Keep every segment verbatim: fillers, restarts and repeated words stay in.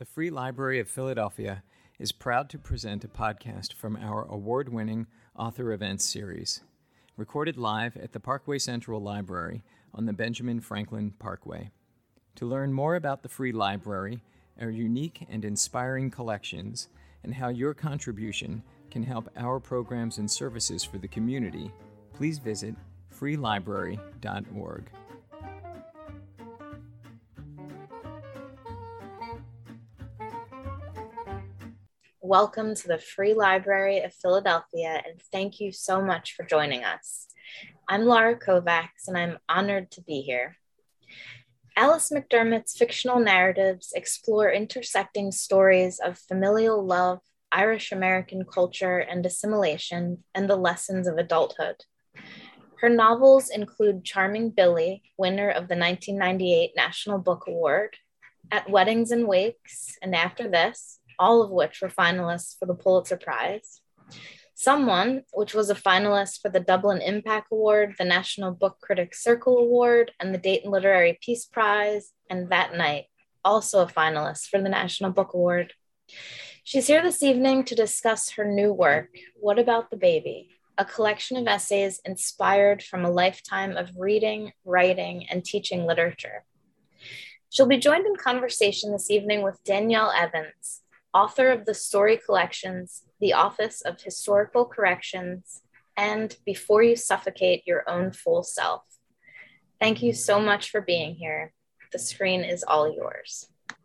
The Free Library of Philadelphia is proud to present a podcast from our award-winning Author Events series, recorded live at the Parkway Central Library on the Benjamin Franklin Parkway. To learn more about the Free Library, our unique and inspiring collections, and how your contribution can help our programs and services for the community, please visit free library dot org. Welcome to the Free Library of Philadelphia, and thank you so much for joining us. I'm Laura Kovacs, and I'm honored to be here. Alice McDermott's fictional narratives explore intersecting stories of familial love, Irish-American culture and assimilation, and the lessons of adulthood. Her novels include Charming Billy, winner of the nineteen ninety-eight National Book Award, At Weddings and Wakes, and After This, all of which were finalists for the Pulitzer Prize. Someone, which was a finalist for the Dublin Impact Award, the National Book Critics Circle Award, and the Dayton Literary Peace Prize, and That Night, also a finalist for the National Book Award. She's here this evening to discuss her new work, What About the Baby?, a collection of essays inspired from a lifetime of reading, writing, and teaching literature. She'll be joined in conversation this evening with Danielle Evans, author of the story collections, The Office of Historical Corrections, and Before You Suffocate Your Own Full Self. Thank you so much for being here. The screen is all yours.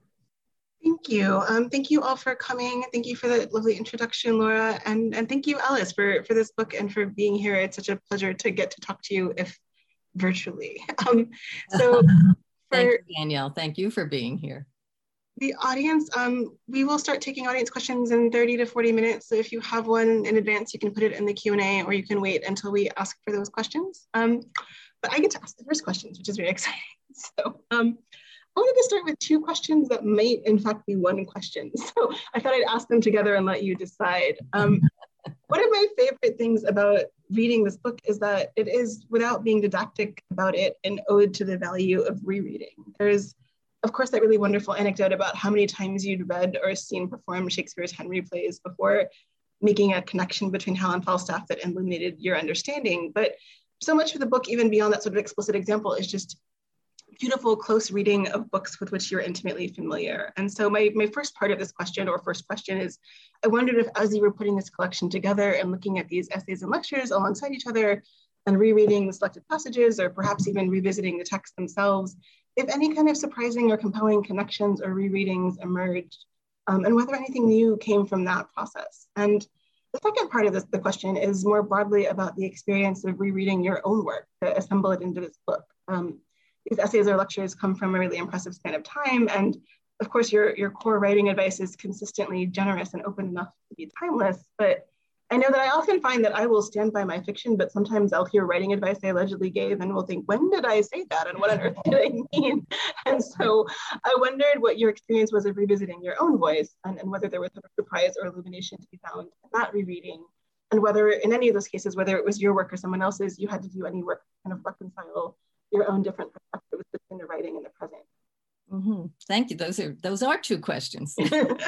Thank you. Um, thank you all for coming. Thank you for the lovely introduction, Laura. And, and thank you, Alice, for, for this book and for being here. It's such a pleasure to get to talk to you, if virtually. Um, so Thank for, you, Danielle. Thank you for being here. The audience, um, we will start taking audience questions in thirty to forty minutes. So if you have one in advance, you can put it in the Q and A, or you can wait until we ask for those questions. Um, but I get to ask the first questions, which is very exciting. So um, I wanted to start with two questions that might in fact be one question. So I thought I'd ask them together and let you decide. Um, one of my favorite things about reading this book is that it is, without being didactic about it, an ode to the value of rereading. There's Of course, that really wonderful anecdote about how many times you'd read or seen performed Shakespeare's Henry plays before making a connection between Helen Falstaff that illuminated your understanding. But so much of the book, even beyond that sort of explicit example, is just beautiful, close reading of books with which you're intimately familiar. And so my, my first part of this question, or first question, is I wondered if, as you were putting this collection together and looking at these essays and lectures alongside each other and rereading the selected passages, or perhaps even revisiting the texts themselves, if any kind of surprising or compelling connections or rereadings emerged, um, and whether anything new came from that process. And the second part of this, the question is more broadly about the experience of rereading your own work to assemble it into this book. Um, these essays or lectures come from a really impressive span of time, and of course your, your core writing advice is consistently generous and open enough to be timeless, but I know that I often find that I will stand by my fiction, but sometimes I'll hear writing advice I allegedly gave and will think, when did I say that? And what on earth did I mean? And so I wondered what your experience was of revisiting your own voice, and, and whether there was a surprise or illumination to be found in that rereading, and whether in any of those cases, whether it was your work or someone else's, you had to do any work to kind of reconcile your own different perspectives between the writing and the present. Mm-hmm. Thank you. Those are those are two questions.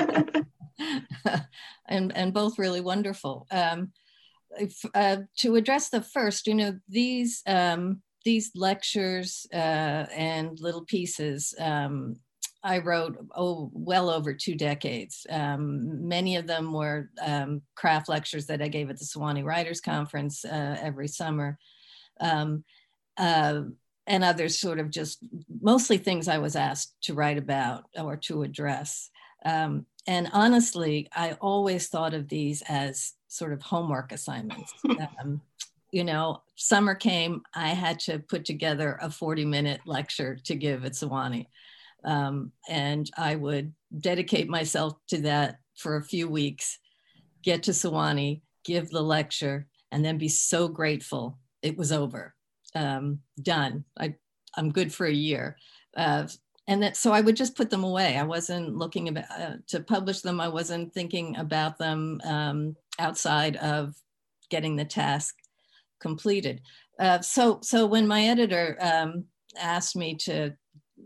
and and both really wonderful. Um, if, uh, to address the first, you know, these um, these lectures uh, and little pieces um, I wrote oh well over two decades. Um, many of them were um, craft lectures that I gave at the Sewanee Writers Conference uh, every summer, um, uh, and others sort of just mostly things I was asked to write about or to address. Um, And honestly, I always thought of these as sort of homework assignments. Um, you know, summer came, I had to put together a forty minute lecture to give at Sewanee. Um, and I would dedicate myself to that for a few weeks, get to Sewanee, give the lecture, and then be so grateful it was over, um, done. I, I'm good for a year. Uh, And that, so I would just put them away. I wasn't looking about, uh, to publish them. I wasn't thinking about them um, outside of getting the task completed. Uh, so, so when my editor um, asked me to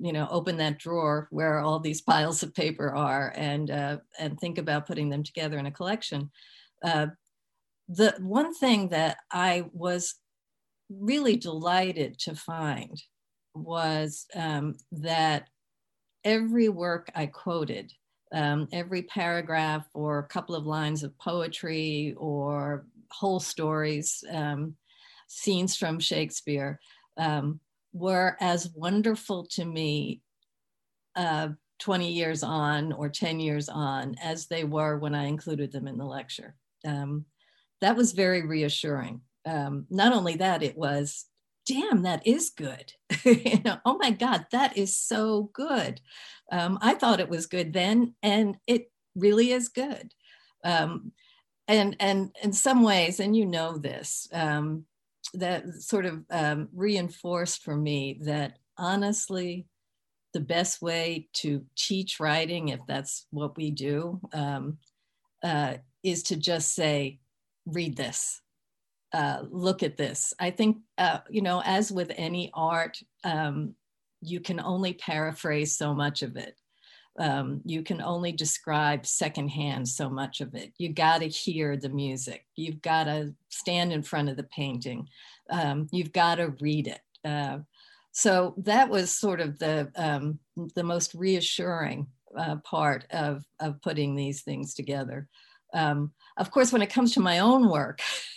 you know, open that drawer where all these piles of paper are and, uh, and think about putting them together in a collection. Uh, the one thing that I was really delighted to find was um, that every work I quoted, um, every paragraph or a couple of lines of poetry or whole stories, um, scenes from Shakespeare, um, were as wonderful to me uh, twenty years on or ten years on as they were when I included them in the lecture. Um, that was very reassuring. Um, not only that, it was, damn, that is good. You know, oh my God, that is so good. Um, I thought it was good then, and it really is good. Um, and, and in some ways, and you know this, um, that sort of um, reinforced for me that honestly, the best way to teach writing, if that's what we do, um, uh, is to just say, read this, uh, look at this. I think, uh, you know, as with any art, um, you can only paraphrase so much of it. Um, you can only describe secondhand so much of it. You got to hear the music. You've got to stand in front of the painting. Um, you've got to read it. Uh, so that was sort of the um, the most reassuring uh, part of of putting these things together. Um, of course, when it comes to my own work,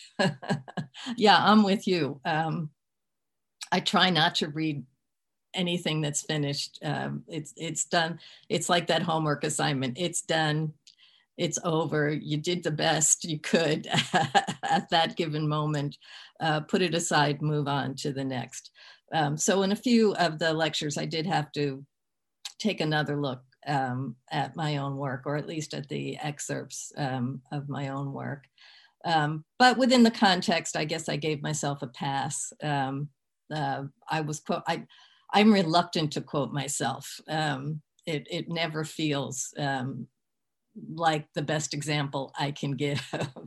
yeah, I'm with you. Um, I try not to read anything that's finished. Um, it's it's done. It's like that homework assignment. It's done. It's over. You did the best you could at that given moment. Uh, put it aside, move on to the next. Um, so in a few of the lectures, I did have to take another look um, at my own work, or at least at the excerpts um, of my own work. Um, but within the context, I guess I gave myself a pass. Um, uh, I was quote. I I'm reluctant to quote myself. Um, it, it never feels um, like the best example I can give.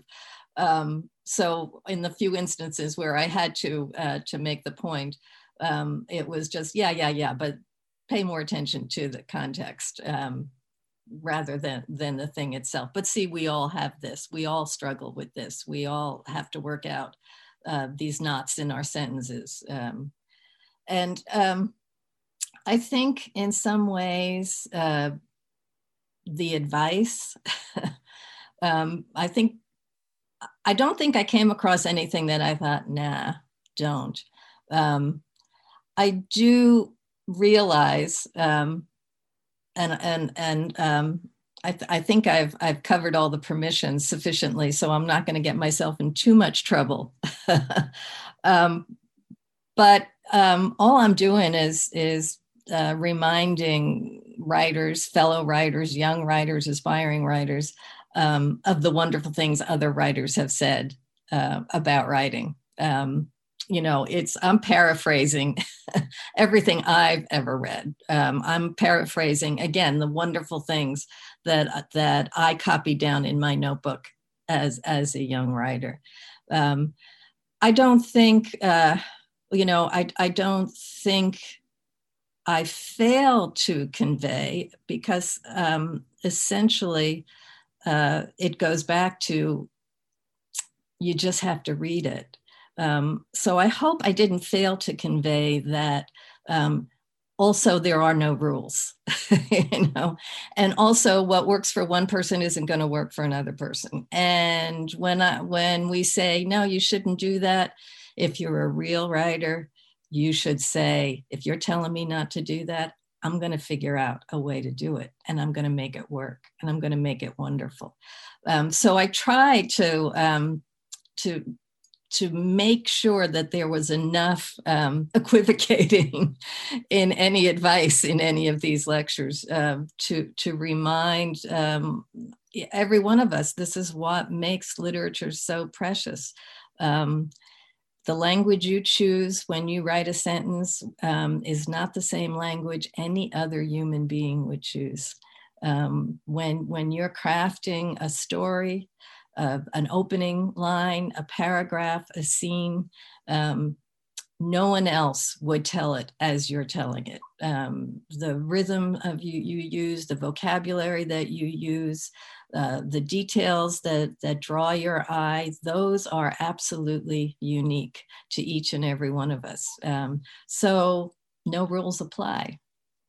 um, so in the few instances where I had to uh, to make the point, um, it was just, yeah, yeah, yeah, but pay more attention to the context um, rather than, than the thing itself. But see, we all have this. We all struggle with this. We all have to work out uh, these knots in our sentences. Um, And um, I think in some ways, uh, the advice, um, I think, I don't think I came across anything that I thought, nah, don't. Um, I do realize, um, and, and, and um, I, th I think I've, I've covered all the permissions sufficiently, so I'm not going to get myself in too much trouble. um, but Um, all I'm doing is is uh, reminding writers, fellow writers, young writers, aspiring writers, um, of the wonderful things other writers have said uh, about writing. Um, you know, it's I'm paraphrasing everything I've ever read. Um, I'm paraphrasing again the wonderful things that that I copied down in my notebook as as a young writer. Um, I don't think. Uh, You know, I, I don't think I fail to convey because um, essentially uh, it goes back to you just have to read it. Um, so I hope I didn't fail to convey that um, also there are no rules, you know, and also what works for one person isn't going to work for another person. And when I, when we say, no, you shouldn't do that, if you're a real writer, you should say, if you're telling me not to do that, I'm going to figure out a way to do it, and I'm going to make it work, and I'm going to make it wonderful. Um, so I try to um, to to make sure that there was enough um, equivocating in any advice in any of these lectures uh, to to remind um, every one of us this is what makes literature so precious. Um, The language you choose when you write a sentence um, is not the same language any other human being would choose. Um, when, when you're crafting a story, uh, an opening line, a paragraph, a scene, um, no one else would tell it as you're telling it. Um, the rhythm of you you use, the vocabulary that you use, uh, the details that, that draw your eye, those are absolutely unique to each and every one of us. Um, so no rules apply.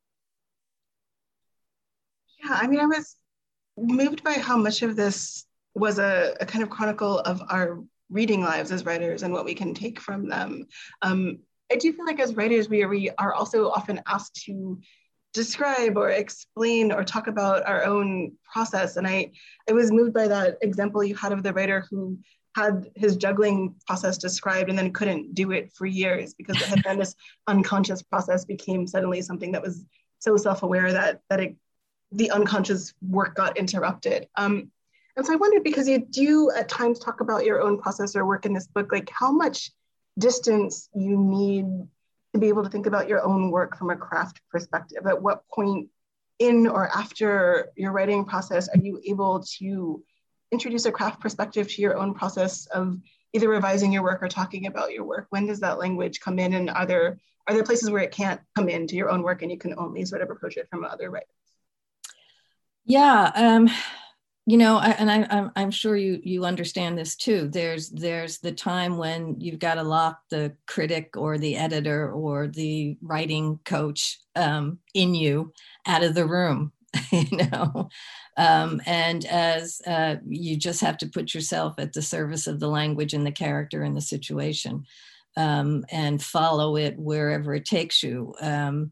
Yeah, I mean, I was moved by how much of this was a, a kind of chronicle of our reading lives as writers and what we can take from them. Um, I do feel like as writers, we are, we are also often asked to describe or explain or talk about our own process. And I, I was moved by that example you had of the writer who had his juggling process described and then couldn't do it for years because it had been this unconscious process became suddenly something that was so self-aware that, that it, the unconscious work got interrupted. Um, and so I wondered, because you do at times talk about your own process or work in this book, like how much distance you need to be able to think about your own work from a craft perspective. At what point in or after your writing process are you able to introduce a craft perspective to your own process of either revising your work or talking about your work? When does that language come in, and are there are there places where it can't come into your own work and you can only sort of approach it from other writers? Yeah, um, you know, I, and I, I'm, I'm sure you you understand this too. There's there's the time when you've got to lock the critic or the editor or the writing coach um, in you out of the room, you know, um, and as uh, you just have to put yourself at the service of the language and the character and the situation, um, and follow it wherever it takes you. Um,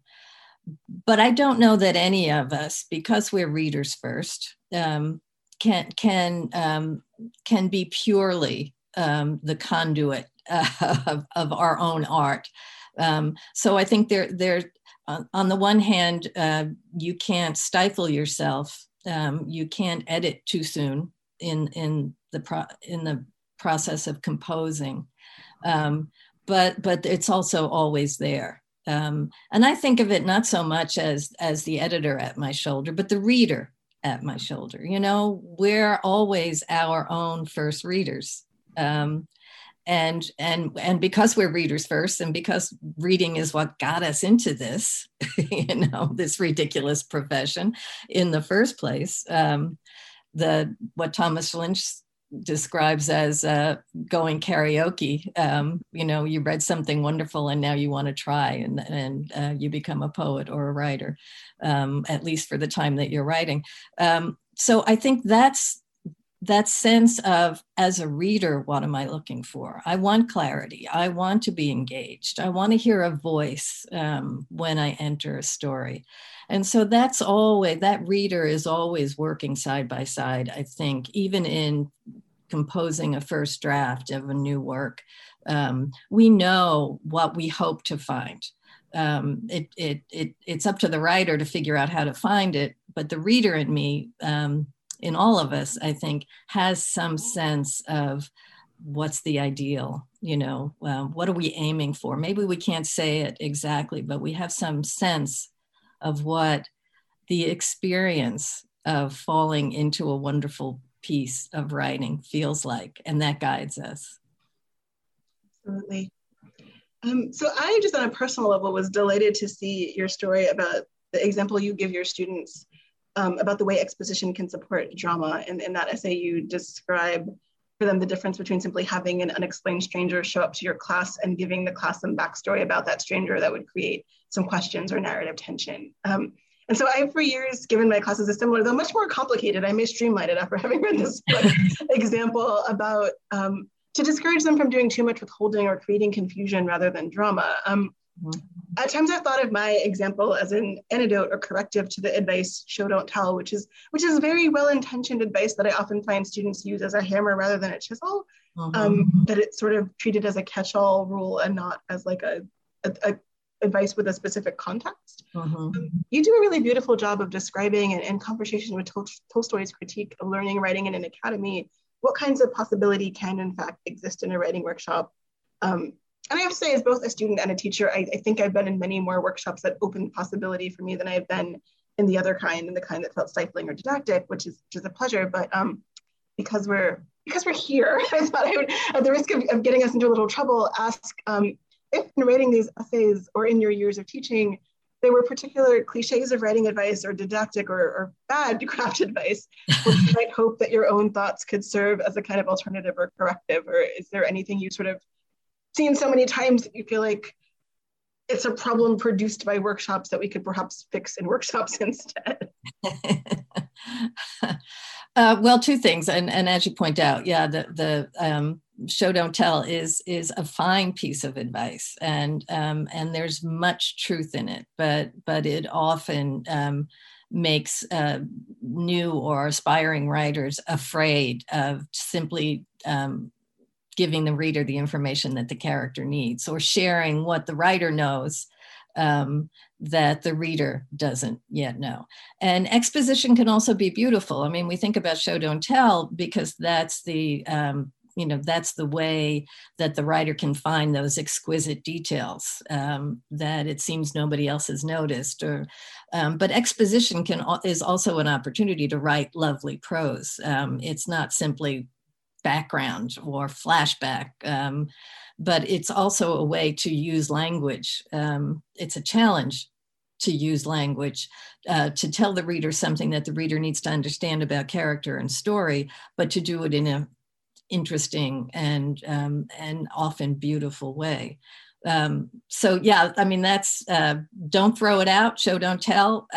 But I don't know that any of us, because we're readers first, um, can can um, can be purely um, the conduit uh, of, of our own art. Um, so I think there there on, on the one hand, uh, you can't stifle yourself. Um, you can't edit too soon in in the pro in the process of composing, um, but but it's also always there. Um, and I think of it not so much as as the editor at my shoulder, but the reader at my shoulder. You know, we're always our own first readers. Um, and and and because we're readers first, and because reading is what got us into this, you know, this ridiculous profession in the first place, um, the what Thomas Lynch describes as uh, going karaoke. Um, you know, you read something wonderful and now you want to try, and, and uh, you become a poet or a writer, um, at least for the time that you're writing. Um, so I think that's that sense of, as a reader, what am I looking for? I want clarity. I want to be engaged. I want to hear a voice um, when I enter a story. And so that's always, that reader is always working side by side, I think, even in composing a first draft of a new work. Um, we know what we hope to find. Um, it, it, it, it's up to the writer to figure out how to find it, but the reader in me, um, in all of us, I think, has some sense of what's the ideal, you know, um, what are we aiming for? Maybe we can't say it exactly, but we have some sense of what the experience of falling into a wonderful piece of writing feels like, and that guides us. Absolutely. Um, so I just on a personal level was delighted to see your story about the example you give your students um, about the way exposition can support drama. And in that essay, you describe for them the difference between simply having an unexplained stranger show up to your class and giving the class some backstory about that stranger that would create some questions or narrative tension. Um, and so I, for years, given my classes a similar, though much more complicated, I may streamline it after having read this book, example about um, to discourage them from doing too much withholding or creating confusion rather than drama. Um, mm-hmm. At times I've thought of my example as an antidote or corrective to the advice, show, don't tell, which is which is very well-intentioned advice that I often find students use as a hammer rather than a chisel, mm-hmm. um, that it's sort of treated as a catch-all rule and not as like a, a, a advice with a specific context. Mm-hmm. Um, you do a really beautiful job of describing and in conversation with Tol- Tolstoy's critique of learning writing in an academy, what kinds of possibility can in fact exist in a writing workshop. Um, and I have to say, as both a student and a teacher, I, I think I've been in many more workshops that opened possibility for me than I've been in the other kind, in the kind that felt stifling or didactic, which is which is a pleasure. But um, because we're because we're here, I thought I would, at the risk of, of getting us into a little trouble, ask um, if in writing these essays or in your years of teaching, there were particular cliches of writing advice or didactic or, or bad craft advice, which you might hope that your own thoughts could serve as a kind of alternative or corrective? Or is there anything you sort of seen so many times that you feel like it's a problem produced by workshops that we could perhaps fix in workshops instead? uh, well, two things. And, and as you point out, yeah, the, the um, show don't tell is is a fine piece of advice, and um, and there's much truth in it, but but it often um, makes uh, new or aspiring writers afraid of simply um, giving the reader the information that the character needs, or sharing what the writer knows um, that the reader doesn't yet know. And exposition can also be beautiful. I mean, we think about show don't tell because that's the um, you know, that's the way that the writer can find those exquisite details um, that it seems nobody else has noticed. Or, um, but exposition can is also an opportunity to write lovely prose. Um, it's not simply background or flashback, um, but it's also a way to use language. Um, it's a challenge to use language uh, to tell the reader something that the reader needs to understand about character and story, but to do it in a interesting and um, and often beautiful way. Um, so yeah, I mean, that's, uh, don't throw it out, show don't tell,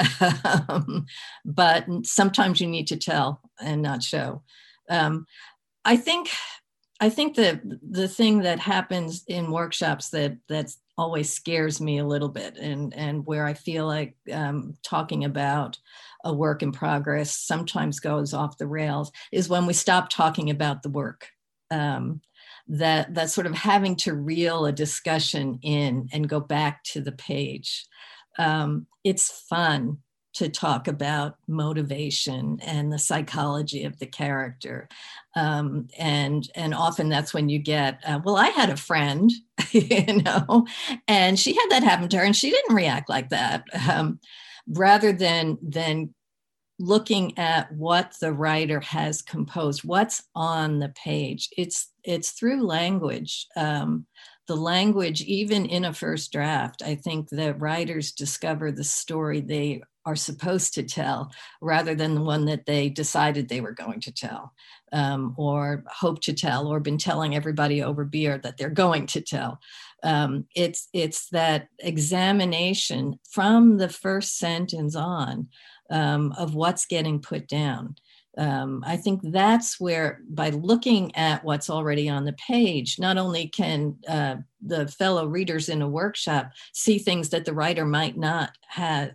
um, but sometimes you need to tell and not show. Um, I think I think that the thing that happens in workshops that that's always scares me a little bit, and, and where I feel like um, talking about a work in progress sometimes goes off the rails, is when we stop talking about the work. Um, that, that sort of having to reel a discussion in and go back to the page. Um, it's fun to talk about motivation and the psychology of the character. Um, and, and often that's when you get, uh, well, I had a friend, you know, and she had that happen to her and she didn't react like that. Um, rather than, than looking at what the writer has composed, what's on the page. It's, it's through language. Um, the language, even in a first draft, I think that writers discover the story they are supposed to tell rather than the one that they decided they were going to tell, um, or hope to tell, or been telling everybody over beer that they're going to tell. Um, it's, it's that examination from the first sentence on um, of what's getting put down. Um, I think that's where, by looking at what's already on the page, not only can uh, the fellow readers in a workshop see things that the writer might not have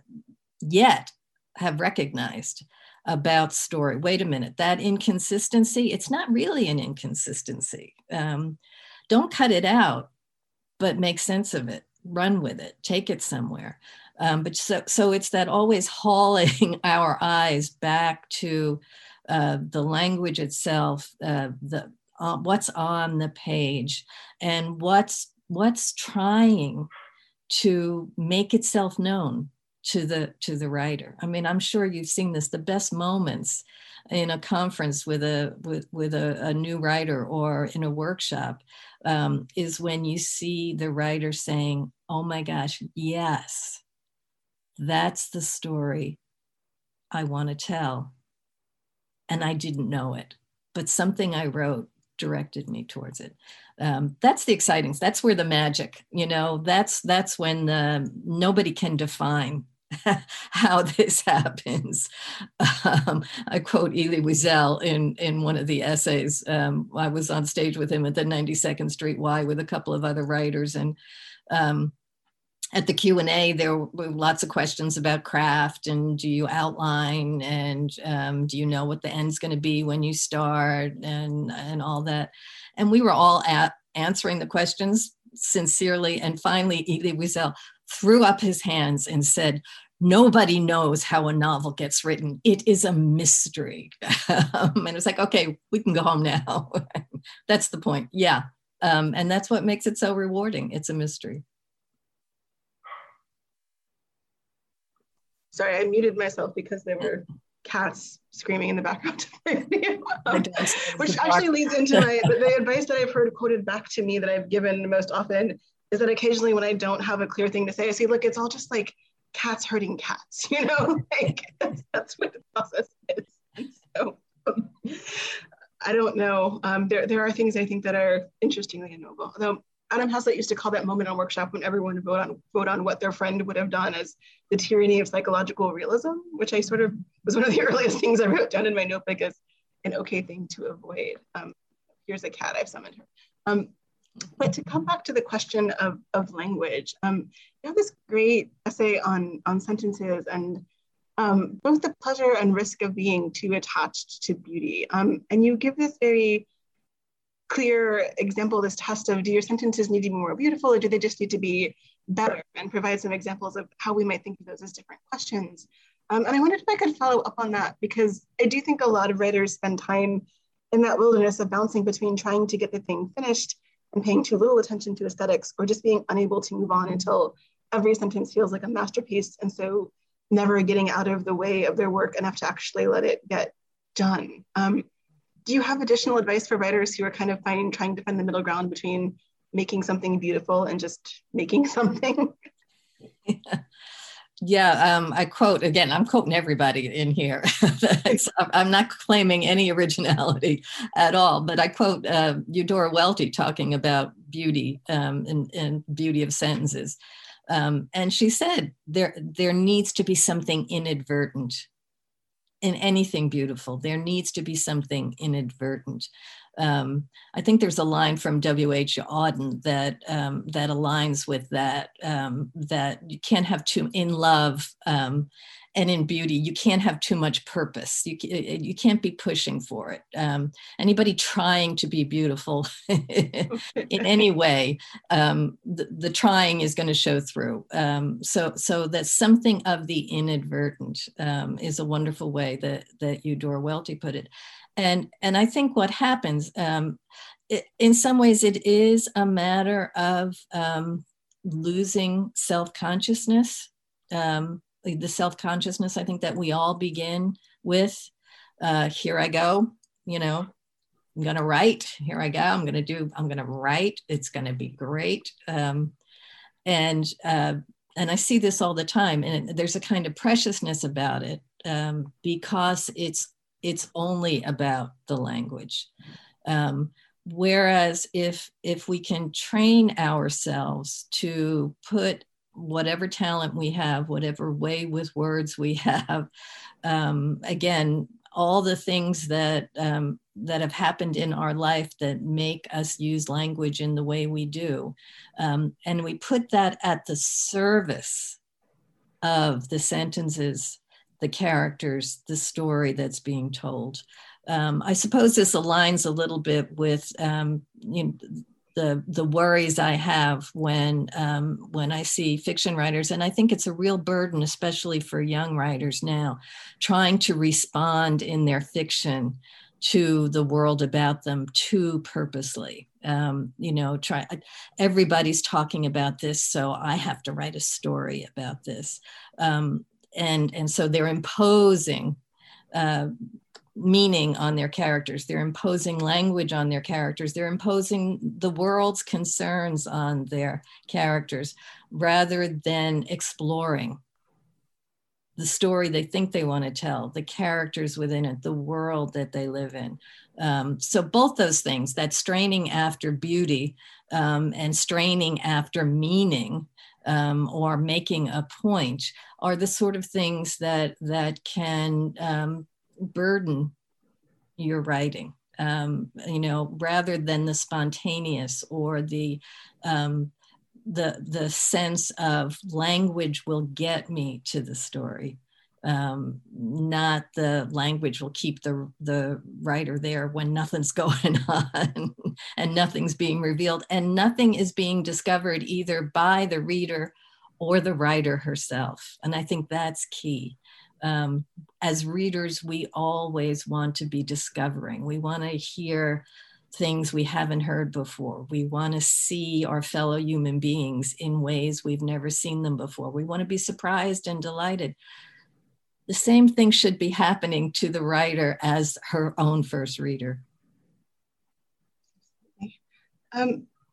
yet have recognized about story. Wait a minute, that inconsistency, it's not really an inconsistency. Um, don't cut it out, but make sense of it, run with it, take it somewhere. Um, but so, so it's that always hauling our eyes back to uh, the language itself, uh, the uh, what's on the page, and what's what's trying to make itself known to the to the writer. I mean, I'm sure you've seen this. The best moments in a conference with a with with a, a new writer or in a workshop um, is when you see the writer saying, "Oh my gosh, yes, that's the story I want to tell, and I didn't know it, but something I wrote directed me towards it." Um, that's the exciting. That's where the magic. You know, that's that's when the nobody can define how this happens. Um, I quote Elie Wiesel in, in one of the essays. Um, I was on stage with him at the ninety-second Street Y with a couple of other writers. And um, at the Q and A, there were lots of questions about craft and do you outline and um, do you know what the end's going to be when you start and, and all that. And we were all at answering the questions sincerely. And finally, Elie Wiesel threw up his hands and said, "Nobody knows how a novel gets written. It is a mystery." um, and it was like, okay, we can go home now. That's the point. Yeah. Um, and that's what makes it so rewarding. It's a mystery. Sorry, I muted myself because there were cats screaming in the background. um, which actually leads into my the advice that I've heard quoted back to me that I've given most often is that occasionally when I don't have a clear thing to say, I say, look, it's all just like cats hurting cats, you know, like that's, that's what the process is. And so um, I don't know. Um, there, there are things I think that are interestingly unknowable. Although Adam Haslett used to call that moment on workshop when everyone would vote on, vote on what their friend would have done as the tyranny of psychological realism, which I sort of was one of the earliest things I wrote down in my notebook as an okay thing to avoid. Um, here's a cat, I've summoned her. Um, but to come back to the question of, of language, um, you have this great essay on, on sentences and um, both the pleasure and risk of being too attached to beauty. Um, and you give this very clear example, this test of, do your sentences need to be more beautiful or do they just need to be better, and provide some examples of how we might think of those as different questions. Um, and I wondered if I could follow up on that, because I do think a lot of writers spend time in that wilderness of bouncing between trying to get the thing finished and paying too little attention to aesthetics, or just being unable to move on until every sentence feels like a masterpiece, and so never getting out of the way of their work enough to actually let it get done. Um, do you have additional advice for writers who are kind of finding, trying to find the middle ground between making something beautiful and just making something? Yeah. Yeah, um, I quote, again, I'm quoting everybody in here. I'm not claiming any originality at all, but I quote uh, Eudora Welty talking about beauty um, and, and beauty of sentences. Um, and she said, there, there needs to be something inadvertent in anything beautiful. There needs to be something inadvertent. Um, I think there's a line from W H Auden that um, that aligns with that, um, that you can't have too, in love um, and in beauty, you can't have too much purpose. You, you can't be pushing for it. Um, anybody trying to be beautiful in any way, um, the, the trying is going to show through. Um, so, so that something of the inadvertent um, is a wonderful way that, that Eudora Welty put it. And, and I think what happens, um, it, in some ways, it is a matter of um, losing self-consciousness. Um, the self-consciousness, I think, that we all begin with. Uh, here I go, you know, I'm going to write. Here I go. I'm going to do, I'm going to write. It's going to be great. Um, and, uh, and I see this all the time. And there's a kind of preciousness about it um, because it's it's only about the language. Um, whereas if, if we can train ourselves to put whatever talent we have, whatever way with words we have, um, again, all the things that, um, that have happened in our life that make us use language in the way we do, um, and we put that at the service of the sentences, the characters, the story that's being told. Um, I suppose this aligns a little bit with um, you know, the the worries I have when um, when I see fiction writers, and I think it's a real burden, especially for young writers now, trying to respond in their fiction to the world about them too purposely. Um, you know, try. Everybody's talking about this, so I have to write a story about this. Um, And, and so they're imposing uh, meaning on their characters. They're imposing language on their characters. They're imposing the world's concerns on their characters rather than exploring the story they think they want to tell, the characters within it, the world that they live in. Um, so both those things, that straining after beauty um, and straining after meaning, Um, or making a point, are the sort of things that that can um, burden your writing, um, you know, rather than the spontaneous or the um, the the sense of language will get me to the story. Um, not the language will keep the, the writer there when nothing's going on and nothing's being revealed and nothing is being discovered either by the reader or the writer herself. And I think that's key. Um, as readers, we always want to be discovering. We want to hear things we haven't heard before. We want to see our fellow human beings in ways we've never seen them before. We want to be surprised and delighted. The same thing should be happening to the writer as her own first reader. Um,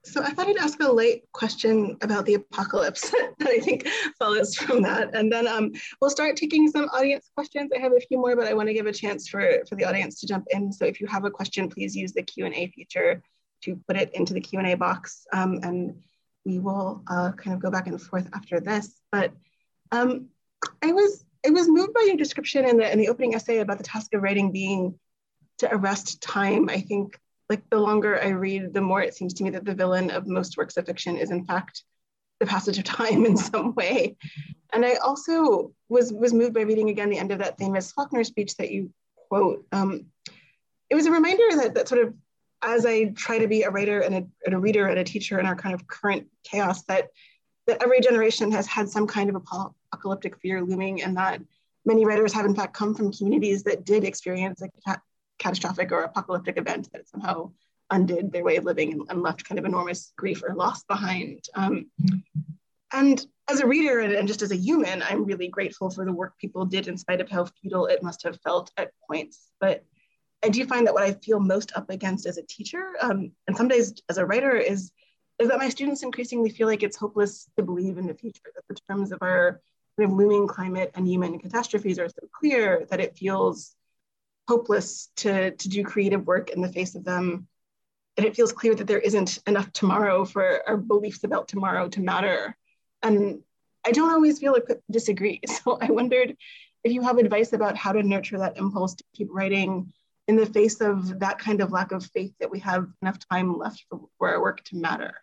So I thought I'd ask a light question about the apocalypse that I think follows from that. And then um, we'll start taking some audience questions. I have a few more, but I want to give a chance for, for the audience to jump in. So if you have a question, please use the Q and A feature to put it into the Q and A box. Um, and we will uh, kind of go back and forth after this. But um, I was I was moved by your description in the, in the opening essay about the task of writing being to arrest time. I think like the longer I read, the more it seems to me that the villain of most works of fiction is in fact the passage of time in some way. And I also was, was moved by reading again the end of that famous Faulkner speech that you quote. Um, it was a reminder that, that sort of, as I try to be a writer and a, and a reader and a teacher in our kind of current chaos, that, that every generation has had some kind of apocalyptic fear looming, and that many writers have in fact come from communities that did experience a cat- catastrophic or apocalyptic event that somehow undid their way of living and, and left kind of enormous grief or loss behind. Um, and as a reader and, and just as a human, I'm really grateful for the work people did in spite of how futile it must have felt at points. But I do find that what I feel most up against as a teacher, um, and some days as a writer, is, is that my students increasingly feel like it's hopeless to believe in the future, that the terms of our kind of looming climate and human catastrophes are so clear that it feels hopeless to, to do creative work in the face of them. And it feels clear that there isn't enough tomorrow for our beliefs about tomorrow to matter. And I don't always feel equipped to disagree. So I wondered if you have advice about how to nurture that impulse to keep writing in the face of that kind of lack of faith that we have enough time left for, for our work to matter.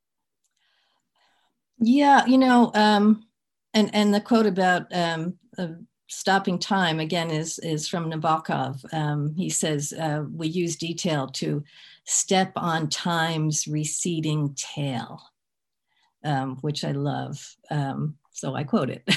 Yeah, you know, um, and, and the quote about um, uh, stopping time, again, is, is from Nabokov. Um, he says, uh, we use detail to step on time's receding tail, um, which I love. Um, so I quote it.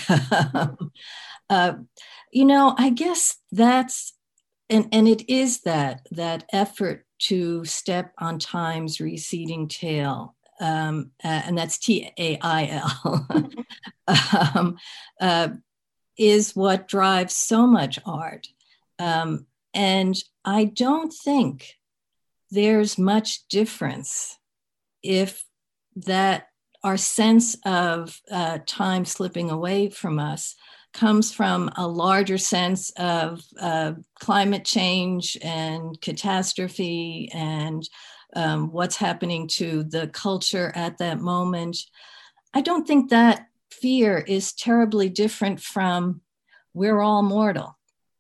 uh, you know, I guess that's, and, and it is that, that effort to step on time's receding tail. Um, uh, and that's T A I L. um, uh, is what drives so much art. Um, and I don't think there's much difference if that our sense of uh, time slipping away from us comes from a larger sense of uh, climate change and catastrophe and um, what's happening to the culture at that moment. I don't think that fear is terribly different from we're all mortal.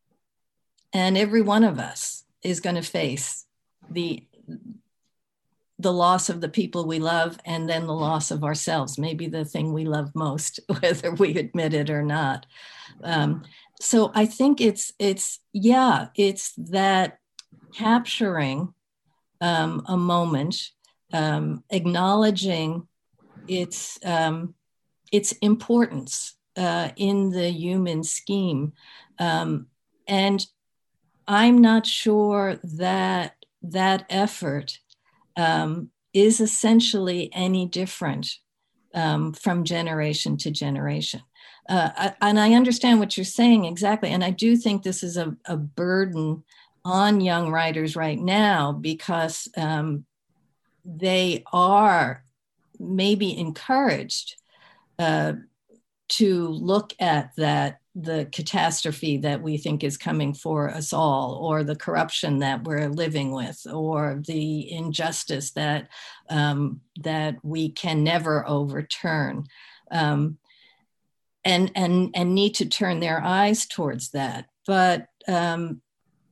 And every one of us is going to face the, the loss of the people we love, and then the loss of ourselves, maybe the thing we love most, whether we admit it or not. Um, so I think it's, it's yeah, it's that capturing um, a moment, um, acknowledging its, um, its importance uh, in the human scheme. Um, and I'm not sure that that effort um, is essentially any different um, from generation to generation. Uh, I, and I understand what you're saying exactly. And I do think this is a, a burden on young writers right now, because um, they are maybe encouraged uh, to look at that, the catastrophe that we think is coming for us all, or the corruption that we're living with, or the injustice that um, that we can never overturn, um, and and and need to turn their eyes towards that. But um,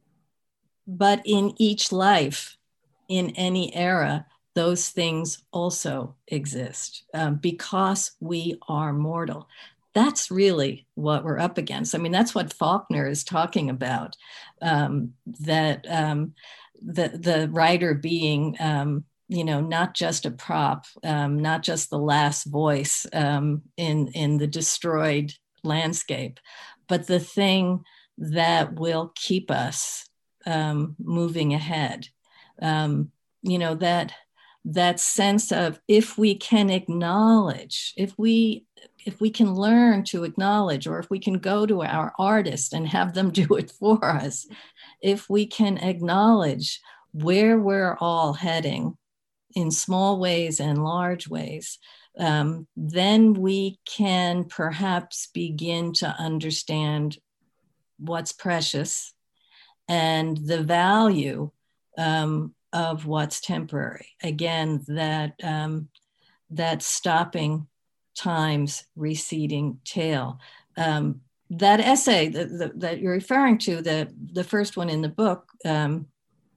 but in each life, in any era, those things also exist um, because we are mortal. That's really what we're up against. I mean, that's what Faulkner is talking about, um, that um, the, the writer being, um, you know, not just a prop, um, not just the last voice um, in, in the destroyed landscape, but the thing that will keep us um, moving ahead. Um, you know, that that sense of, if we can acknowledge, if we if we can learn to acknowledge, or if we can go to our artist and have them do it for us, if we can acknowledge where we're all heading in small ways and large ways, um, then we can perhaps begin to understand what's precious and the value um, of what's temporary. Again, that um, that stopping time's receding tail. Um, that essay that, that, that you're referring to, the, the first one in the book, um,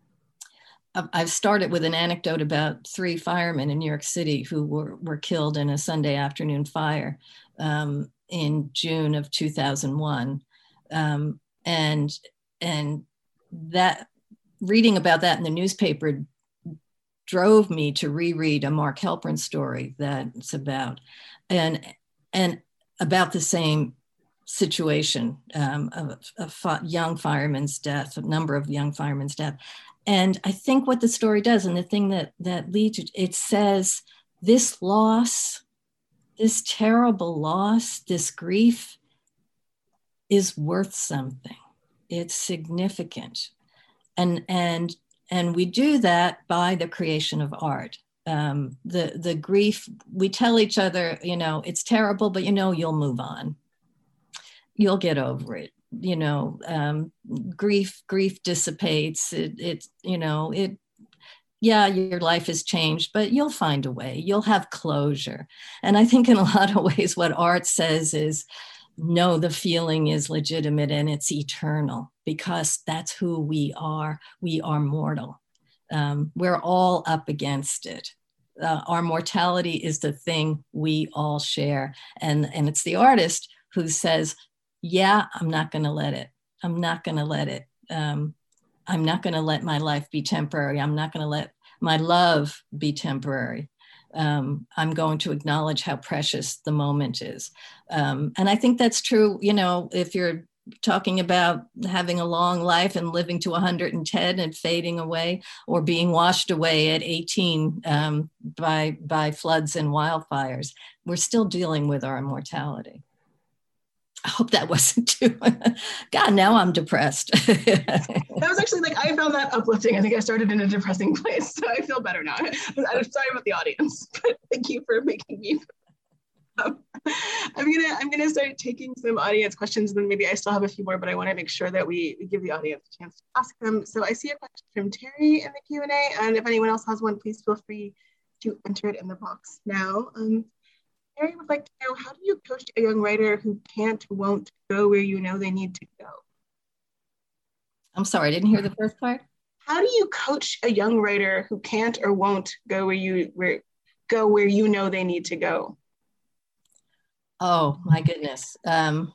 I've started with an anecdote about three firemen in New York City who were, were killed in a Sunday afternoon fire um, in June of two thousand one. Um, and, and that reading about that in the newspaper drove me to reread a Mark Halperin story that's about, and, and about the same situation um, of a fi- young fireman's death, a number of young firemen's death. And I think what the story does, and the thing that, that leads to, it says this loss, this terrible loss, this grief is worth something. It's significant. And, and, and we do that by the creation of art. Um, the, the grief, we tell each other, you know, it's terrible, but you know, you'll move on. You'll get over it. You know, um, grief, grief dissipates. It, it, you know, it, yeah, your life has changed, but you'll find a way. You'll have closure. And I think in a lot of ways, what art says is, no, the feeling is legitimate and it's eternal, because that's who we are. We are mortal. Um, we're all up against it. Uh, our mortality is the thing we all share. And, and it's the artist who says, yeah, I'm not going to let it. I'm not going to let it. Um, I'm not going to let my life be temporary. I'm not going to let my love be temporary. Um, I'm going to acknowledge how precious the moment is. Um, and I think that's true, you know, if you're talking about having a long life and living to one hundred ten and fading away, or being washed away at eighteen um, by, by floods and wildfires, we're still dealing with our immortality. I hope that wasn't too, God, now I'm depressed. That was actually like, I found that uplifting. I think I started in a depressing place, so I feel better now. I'm sorry about the audience, but thank you for making me. Um, I'm gonna, I'm gonna start taking some audience questions, and then maybe I still have a few more, but I wanna make sure that we, we give the audience a chance to ask them. So I see a question from Terry in the Q and A, and if anyone else has one, please feel free to enter it in the box now. Um, Terry would like to know, how do you coach a young writer who can't, won't go where you know they need to go? I'm sorry, I didn't hear the first part. How do you coach a young writer who can't or won't go where you where go where you know they need to go? Oh my goodness. Um,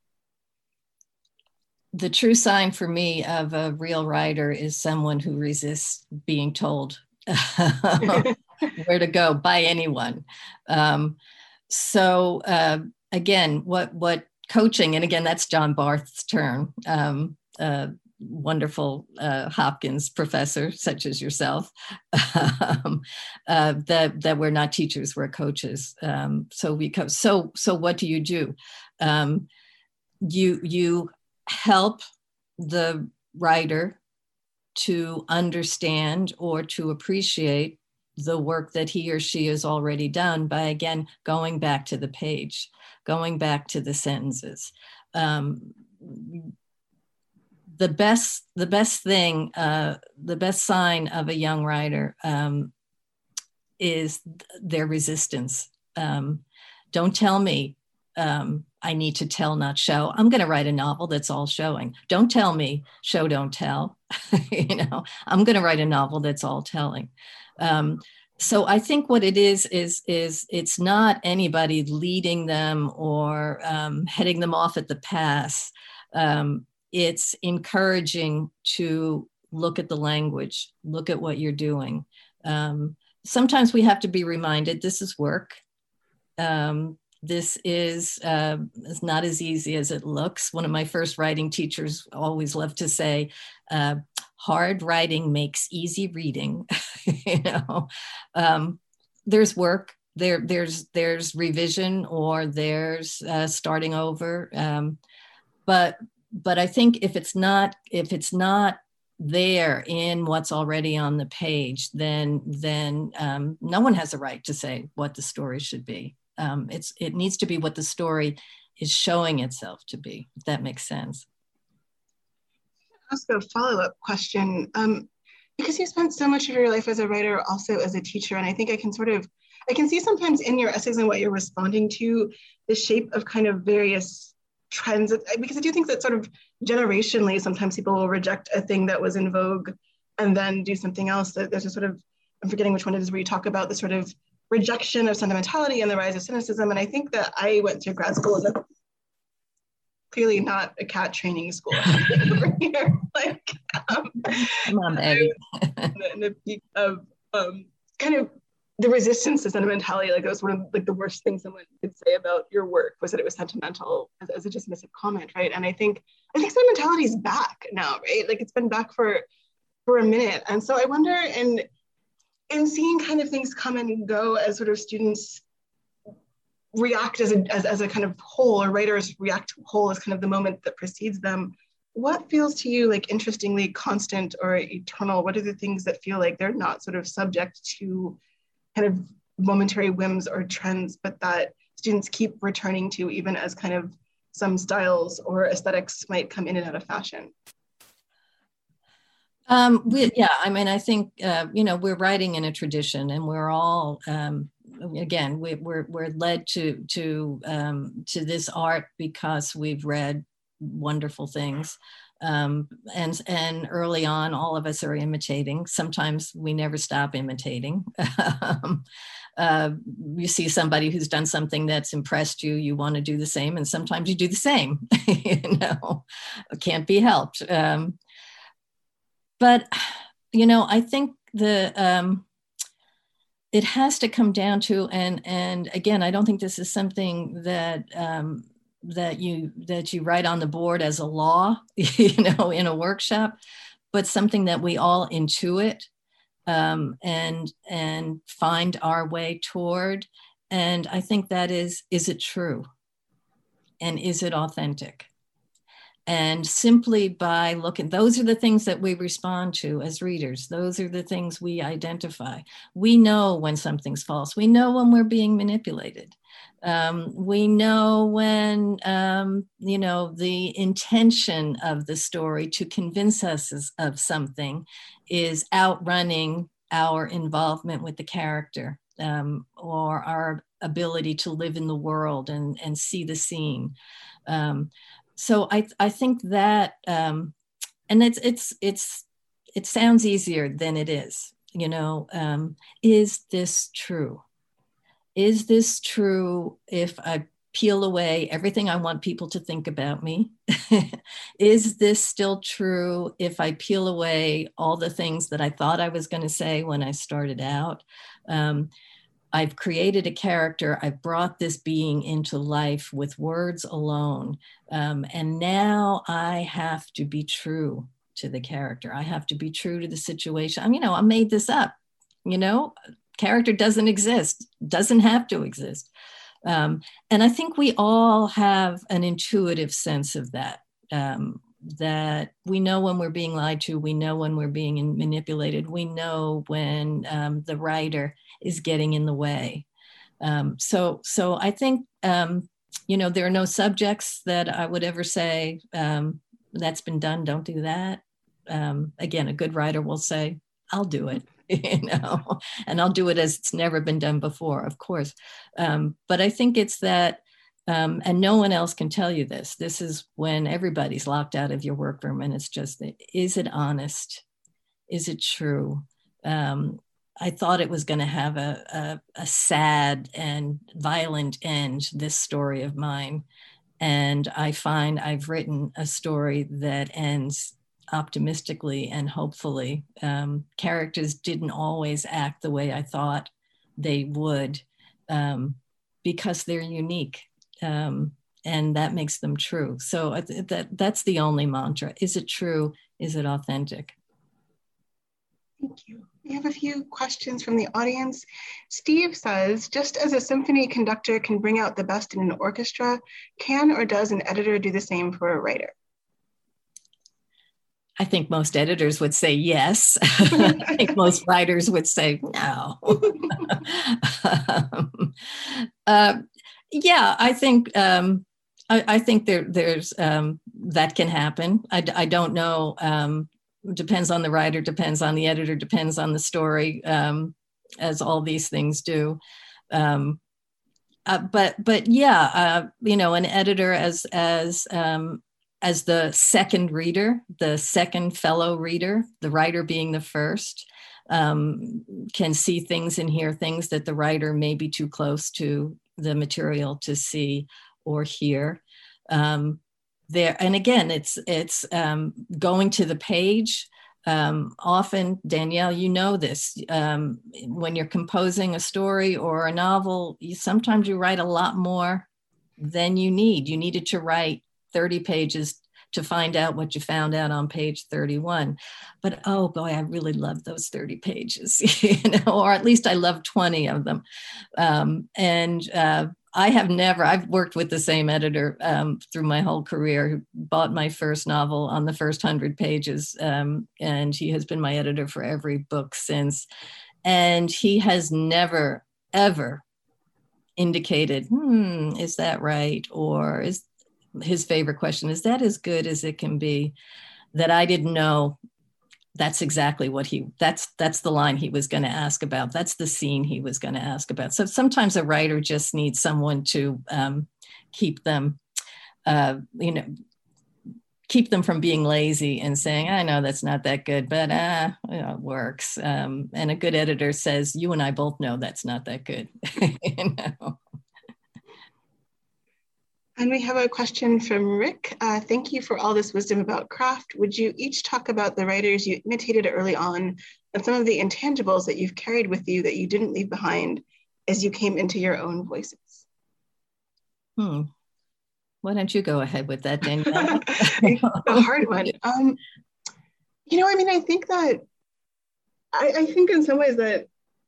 the true sign for me of a real writer is someone who resists being told where to go by anyone. Um, So uh, again, what what coaching, and again, that's John Barth's term, um, uh, wonderful uh, Hopkins professor such as yourself, um, uh, that that we're not teachers, we're coaches. Um, so we co- so so what do you do? Um, you you help the writer to understand or to appreciate the work that he or she has already done by, again, going back to the page, going back to the sentences. Um, the best, the best thing, uh, the best sign of a young writer um, is their resistance. Um, don't tell me um, I need to tell, not show. I'm going to write a novel that's all showing. Don't tell me show, don't tell. You know, I'm going to write a novel that's all telling. Um, so I think what it is, is, is it's not anybody leading them or um, heading them off at the pass. Um, it's encouraging to look at the language, look at what you're doing. Um, sometimes we have to be reminded this is work. Um, This is uh, is not as easy as it looks. One of my first writing teachers always loved to say, uh, hard writing makes easy reading. You know, um, there's work, there, there's, there's revision, or there's uh, starting over. Um, but, but I think if it's not, if it's not there in what's already on the page, then then um, no one has a right to say what the story should be. Um, it's it needs to be what the story is showing itself to be, if that makes sense. I'll ask a follow-up question. Um, because you spent so much of your life as a writer, also as a teacher, and I think I can sort of, I can see sometimes in your essays and what you're responding to, the shape of kind of various trends, because I do think that sort of generationally, sometimes people will reject a thing that was in vogue and then do something else. There's a sort of, I'm forgetting which one it is, where you talk about the sort of rejection of sentimentality and the rise of cynicism. And I think that I went to grad school as a, clearly not a cat training school over here. Like, um, Come on, baby. in the peak of um, kind of the resistance to sentimentality. Like, it was one of like the worst things someone could say about your work was that it was sentimental as, as a dismissive comment, right? And I think I think sentimentality is back now, right? Like, it's been back for for a minute. And so I wonder, in in seeing kind of things come and go as sort of students react as a, as, as a kind of whole, or writers react to whole as kind of the moment that precedes them, what feels to you like interestingly constant or eternal? What are the things that feel like they're not sort of subject to kind of momentary whims or trends, but that students keep returning to even as kind of some styles or aesthetics might come in and out of fashion? Um, we, yeah, I mean, I think, uh, you know, we're writing in a tradition, and we're all, um, again, we, we're, we're led to, to, um, to this art because we've read wonderful things. Um, and, and early on, all of us are imitating. Sometimes we never stop imitating. um, uh, you see somebody who's done something that's impressed you, you want to do the same. And sometimes you do the same, you know, it can't be helped. Um, But, you know, I think the um, it has to come down to, and and again, I don't think this is something that um, that you that you write on the board as a law, you know, in a workshop, but something that we all intuit um, and and find our way toward. And I think that is, is it true? And is it authentic? And simply by looking, those are the things that we respond to as readers. Those are the things we identify. We know when something's false. We know when we're being manipulated. Um, we know when, um, you know, the intention of the story to convince us of something is outrunning our involvement with the character um, or our ability to live in the world and, and see the scene. Um, So I, I think that, um, and it's, it's, it's, it sounds easier than it is, you know, um, is this true? Is this true if I peel away everything I want people to think about me? Is this still true if I peel away all the things that I thought I was going to say when I started out? Um, I've created a character, I've brought this being into life with words alone. Um, and now I have to be true to the character. I have to be true to the situation. I mean, you know, I made this up, you know, character doesn't exist, doesn't have to exist. Um, and I think we all have an intuitive sense of that, um, that we know when we're being lied to, we know when we're being manipulated, we know when um, the writer is getting in the way. Um, so, so I think, um, you know, there are no subjects that I would ever say, um, that's been done, don't do that. Um, again, a good writer will say, I'll do it, you know, and I'll do it as it's never been done before, of course. Um, but I think it's that, um, and no one else can tell you this. This is when everybody's locked out of your workroom and it's just, is it honest? Is it true? Um, I thought it was going to have a, a, a sad and violent end, this story of mine. And I find I've written a story that ends optimistically and hopefully. Um, characters didn't always act the way I thought they would um, because they're unique. Um, and that makes them true. So I th- that that's the only mantra. Is it true? Is it authentic? Thank you. We have a few questions from the audience. Steve says, just as a symphony conductor can bring out the best in an orchestra, can or does an editor do the same for a writer? I think most editors would say yes. I think most writers would say no. um, uh, yeah, I think um, I, I think there there's um, that can happen. I, I don't know. Um, depends on the writer, depends on the editor, depends on the story, um, as all these things do. Um, uh, but but yeah, uh, you know, an editor as as um, as the second reader, the second fellow reader, the writer being the first, um, can see things and hear things that the writer may be too close to the material to see or hear. Um, there, and again, it's it's um, going to the page. Um, often, Danielle, you know this, um, when you're composing a story or a novel, you, sometimes you write a lot more than you need. You needed to write thirty pages to find out what you found out on page thirty-one. But oh boy, I really love those thirty pages, you know, or at least I love twenty of them. Um, and uh, I have never, I've worked with the same editor um, through my whole career, who bought my first novel on the first hundred pages. Um, and he has been my editor for every book since. And he has never, ever indicated, hmm, is that right? Or is his favorite question, is that as good as it can be? That I didn't know that's exactly what he, that's that's the line he was going to ask about. That's the scene he was going to ask about. So sometimes a writer just needs someone to um, keep them, uh, you know, keep them from being lazy and saying, I know that's not that good, but uh, you know, it works. Um, and a good editor says, you and I both know that's not that good. You know? And we have a question from Rick. Uh, thank you for all this wisdom about craft. Would you each talk about the writers you imitated early on and some of the intangibles that you've carried with you that you didn't leave behind as you came into your own voices? Hmm. Why don't you go ahead with that, Danielle? A hard one. Um, you know, I mean, I think that, I, I think in some ways that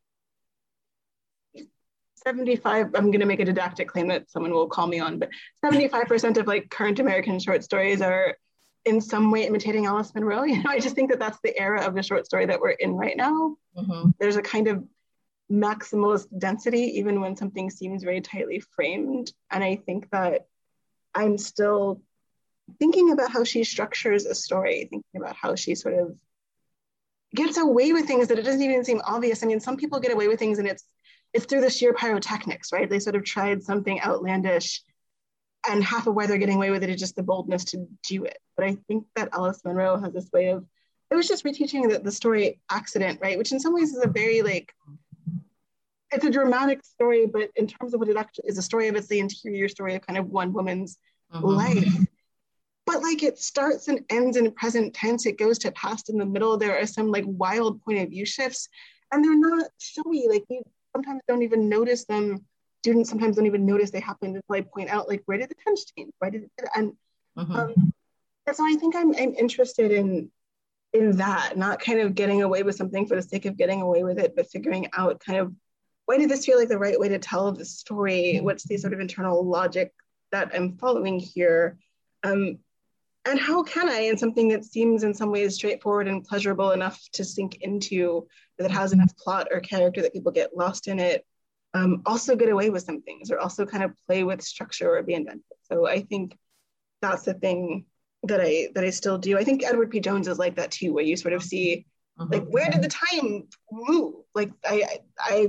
seventy-five, I'm going to make a didactic claim that someone will call me on, but seventy-five percent of like current American short stories are in some way imitating Alice Munro. You know, I just think that that's the era of the short story that we're in right now. Mm-hmm. There's a kind of maximalist density, even when something seems very tightly framed. And I think that I'm still thinking about how she structures a story, thinking about how she sort of gets away with things that it doesn't even seem obvious. I mean, some people get away with things and it's it's through the sheer pyrotechnics, right? They sort of tried something outlandish and half of why they're getting away with it is just the boldness to do it. But I think that Alice Munro has this way of, it was just reteaching the, the story Accident, right? Which in some ways is a very like, it's a dramatic story, but in terms of what it actually is a story of, it's the interior story of kind of one woman's mm-hmm. life. But like it starts and ends in present tense, it goes to past in the middle. There are some like wild point of view shifts and they're not showy. Like you sometimes don't even notice them. Students sometimes don't even notice they happen until I point out like, where did the tense change? Why did it, and, mm-hmm. um, and so I think I'm, I'm interested in, in that, not kind of getting away with something for the sake of getting away with it, but figuring out kind of, why did this feel like the right way to tell the story? What's the sort of internal logic that I'm following here? Um, and how can I, in something that seems in some ways straightforward and pleasurable enough to sink into, that has enough plot or character that people get lost in it, um, also get away with some things or also kind of play with structure or be inventive. So I think that's the thing that I that I still do. I think Edward P. Jones is like that too, where you sort of see, like, where did the time move? Like, I, I,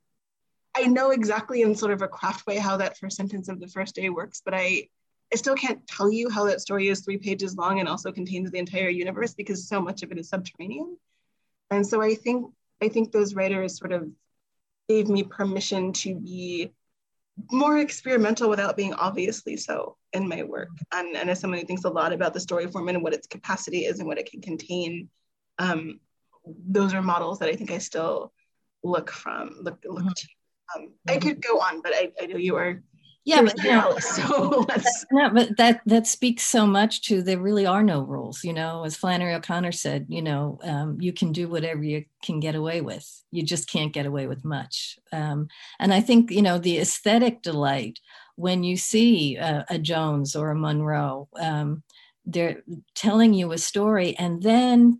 I know exactly in sort of a craft way how that first sentence of the first day works, but I, I still can't tell you how that story is three pages long and also contains the entire universe because so much of it is subterranean. And so I think I think those writers sort of gave me permission to be more experimental without being obviously so in my work. And, and as someone who thinks a lot about the story form and what its capacity is and what it can contain, um, those are models that I think I still look from, look, look mm-hmm. to. Um, mm-hmm. I could go on, but I, I know you are Yeah, but, you know, so let's... no, but that that speaks so much to there really are no rules. You know, as Flannery O'Connor said, you know, um, you can do whatever you can get away with. You just can't get away with much. Um, and I think, you know, the aesthetic delight when you see a, a Jones or a Munro, um, they're telling you a story, and then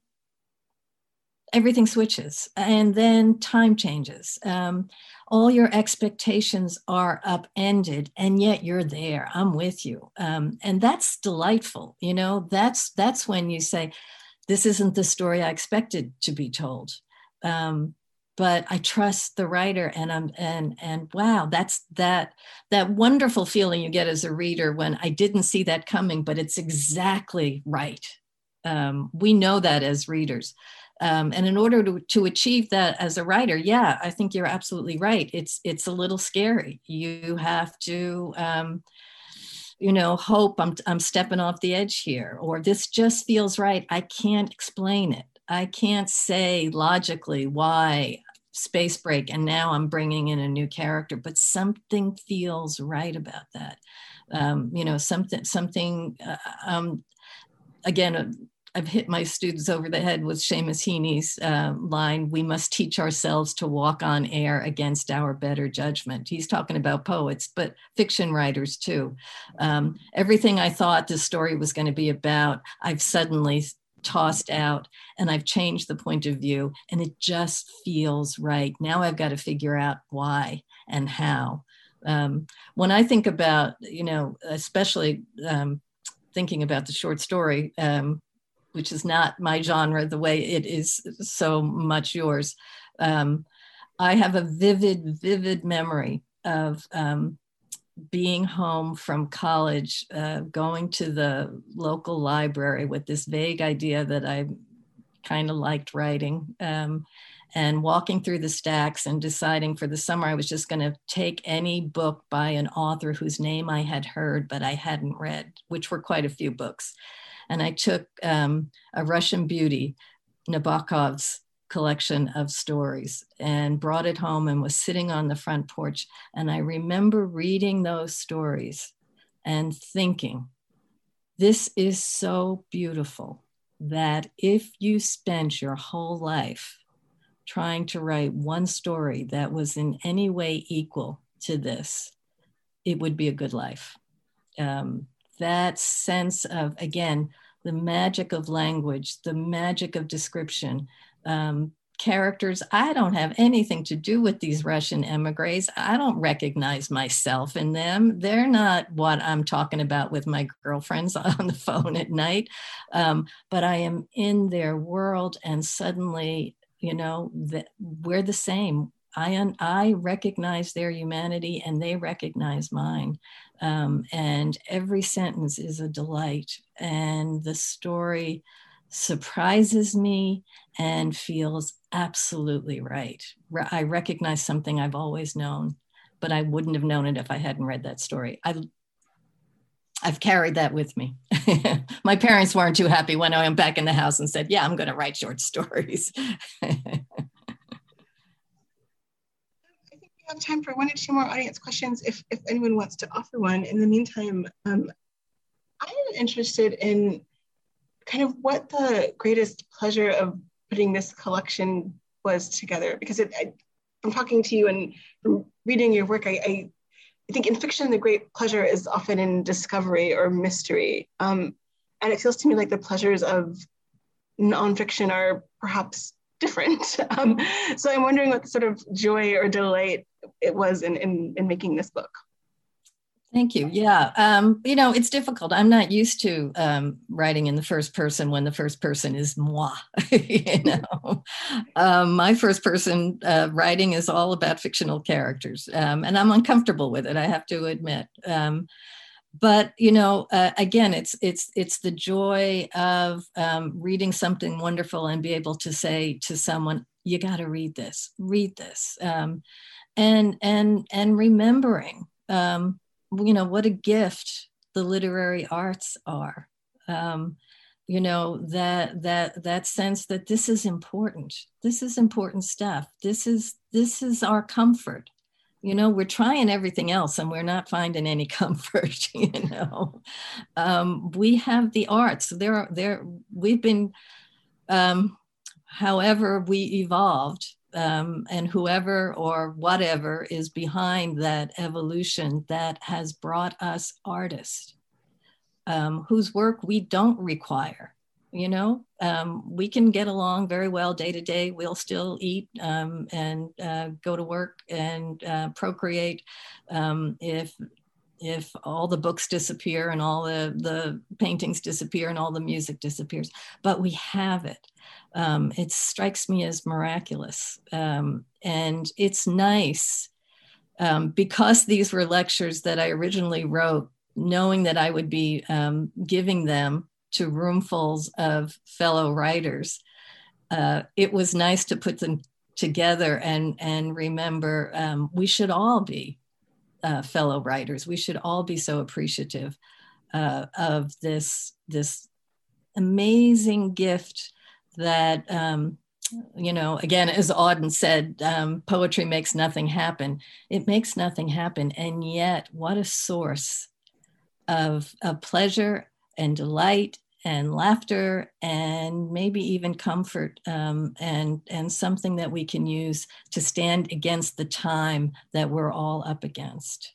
everything switches, and then time changes. Um, all your expectations are upended, and yet you're there. I'm with you. Um, and that's delightful. You know, that's, that's when you say, this isn't the story I expected to be told. Um, but I trust the writer, and I'm, and, and wow, that's that, that wonderful feeling you get as a reader when I didn't see that coming, but it's exactly right. Um, we know that as readers. Um, and in order to, to achieve that as a writer, yeah, I think you're absolutely right. It's, it's a little scary. You have to, um, you know, hope I'm, I'm stepping off the edge here, or this just feels right. I can't explain it. I can't say logically why space break, and now I'm bringing in a new character, but something feels right about that. Um, you know, something, something, uh, um, again, uh, I've hit my students over the head with Seamus Heaney's uh, line, we must teach ourselves to walk on air against our better judgment. He's talking about poets, but fiction writers too. Um, everything I thought this story was going to be about, I've suddenly tossed out, and I've changed the point of view, and it just feels right. Now I've got to figure out why and how. Um, when I think about, you know, especially um, thinking about the short story, um, which is not my genre the way it is so much yours. Um, I have a vivid, vivid memory of um, being home from college, uh, going to the local library with this vague idea that I kind of liked writing, um, and walking through the stacks and deciding for the summer I was just going to take any book by an author whose name I had heard but I hadn't read, which were quite a few books. And I took um, A Russian Beauty, Nabokov's collection of stories, and brought it home and was sitting on the front porch. And I remember reading those stories and thinking, this is so beautiful that if you spent your whole life trying to write one story that was in any way equal to this, it would be a good life. Um, that sense of, again, the magic of language, the magic of description, um, characters. I don't have anything to do with these Russian emigres. I don't recognize myself in them. They're not what I'm talking about with my girlfriends on the phone at night. Um, but I am in their world, and suddenly, you know, that we're the same. I, I recognize their humanity, and they recognize mine. Um, and every sentence is a delight. And the story surprises me and feels absolutely right. I recognize something I've always known, but I wouldn't have known it if I hadn't read that story. I, I've carried that with me. My parents weren't too happy when I went back in the house and said, yeah, I'm going to write short stories. Have time for one or two more audience questions if, if anyone wants to offer one. In the meantime, um, I am interested in kind of what the greatest pleasure of putting this collection was together, because it, I, from talking to you and from reading your work, I, I, I think in fiction, the great pleasure is often in discovery or mystery. Um, and it feels to me like the pleasures of nonfiction are perhaps different. Um, so I'm wondering what sort of joy or delight it was in, in, in making this book. Thank you. Yeah. Um, you know, it's difficult. I'm not used to um, writing in the first person when the first person is moi, you know. Um, my first person uh, writing is all about fictional characters, um, and I'm uncomfortable with it, I have to admit. Um, But, you know, uh, again, it's it's it's the joy of um, reading something wonderful and be able to say to someone, you got to read this, read this. Um, and and and remembering, um, you know, what a gift the literary arts are. Um, you know, that that that sense that this is important. This is important stuff. This is this is our comfort. You know, we're trying everything else and we're not finding any comfort, you know. Um, we have the arts. There, there, we've been, um, however we evolved, um, and whoever or whatever is behind that evolution that has brought us artists. um, whose work we don't require. You know, um, we can get along very well day to day. We'll still eat um, and uh, go to work and uh, procreate. Um, if if all the books disappear and all the, the paintings disappear and all the music disappears, but we have it. Um, it strikes me as miraculous. Um, and it's nice um, because these were lectures that I originally wrote, knowing that I would be um, giving them to roomfuls of fellow writers. Uh, it was nice to put them together and, and remember um, we should all be Uh, fellow writers. We should all be so appreciative uh, of this, this amazing gift that, um, you know, again, as Auden said, um, poetry makes nothing happen. It makes nothing happen. And yet, what a source of, of pleasure and delight and laughter and maybe even comfort um, and, and something that we can use to stand against the time that we're all up against.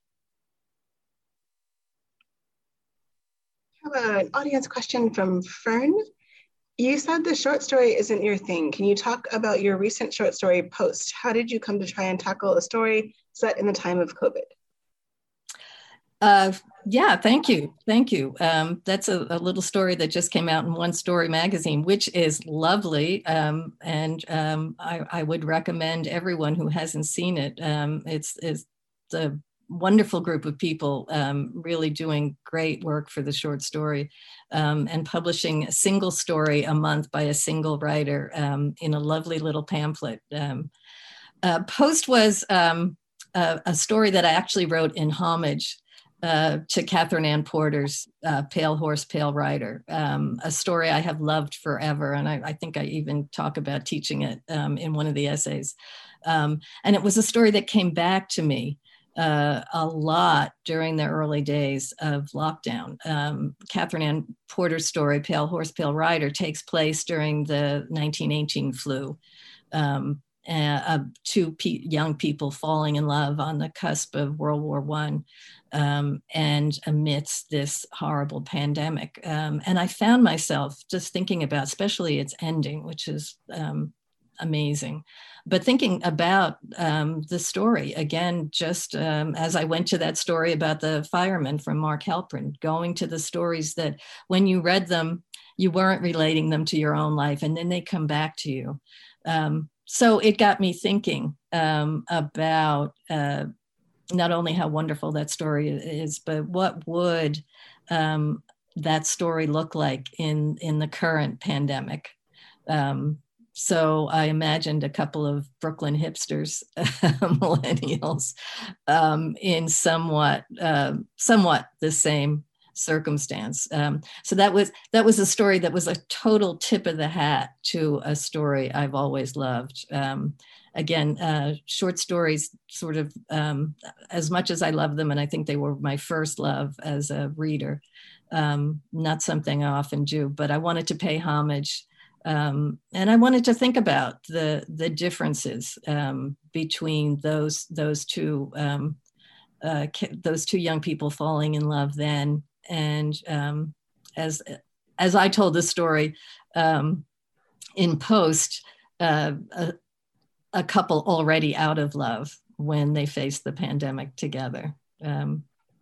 I have an audience question from Fern. You said the short story isn't your thing. Can you talk about your recent short story, Post? How did you come to try and tackle a story set in the time of COVID? Uh, yeah, thank you. Thank you. Um, that's a, a little story that just came out in One Story magazine, which is lovely. Um, and um, I, I would recommend everyone who hasn't seen it. Um, it's, it's a wonderful group of people um, really doing great work for the short story um, and publishing a single story a month by a single writer um, in a lovely little pamphlet. Um, uh, Post was um, a, a story that I actually wrote in homage Uh, to Catherine Ann Porter's uh, Pale Horse, Pale Rider, um, a story I have loved forever. And I, I think I even talk about teaching it um, in one of the essays. Um, and it was a story that came back to me uh, a lot during the early days of lockdown. Um, Catherine Ann Porter's story, Pale Horse, Pale Rider, takes place during the nineteen eighteen flu. Um, Uh, uh, two pe- young people falling in love on the cusp of World War One, um, and amidst this horrible pandemic. Um, and I found myself just thinking about, especially its ending, which is um, amazing, but thinking about um, the story again, just um, as I went to that story about the fireman from Mark Halperin, going to the stories that when you read them, you weren't relating them to your own life, and then they come back to you. Um, So it got me thinking um, about uh, not only how wonderful that story is, but what would um, that story look like in, in the current pandemic? Um, so I imagined a couple of Brooklyn hipsters, millennials, um, in somewhat, uh, somewhat the same circumstance. Um, so that was that was a story that was a total tip of the hat to a story I've always loved. Um, again, uh, short stories, sort of um, as much as I love them, and I think they were my first love as a reader. Um, not something I often do, but I wanted to pay homage, um, and I wanted to think about the the differences um, between those those two um, uh, those two young people falling in love then. And um, as as I told the story um, in Post, uh, a, a couple already out of love when they faced the pandemic together. Um,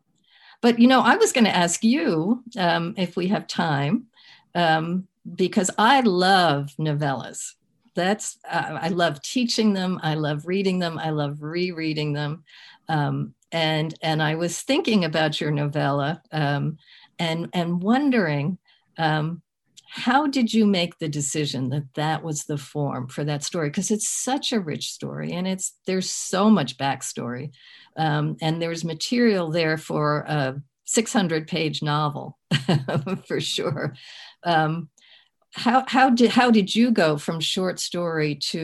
but, you know, I was going to ask you um, if we have time, um, because I love novellas. That's uh, I love teaching them. I love reading them. I love rereading them. Um, And, and I was thinking about your novella um, and, and wondering, um, how did you make the decision that that was the form for that story? Because it's such a rich story, and it's there's so much backstory, um, and there's material there for a six hundred page novel, for sure. Um, how how did how did you go from short story to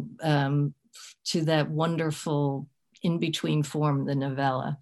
um, to that wonderful in-between form, the novella?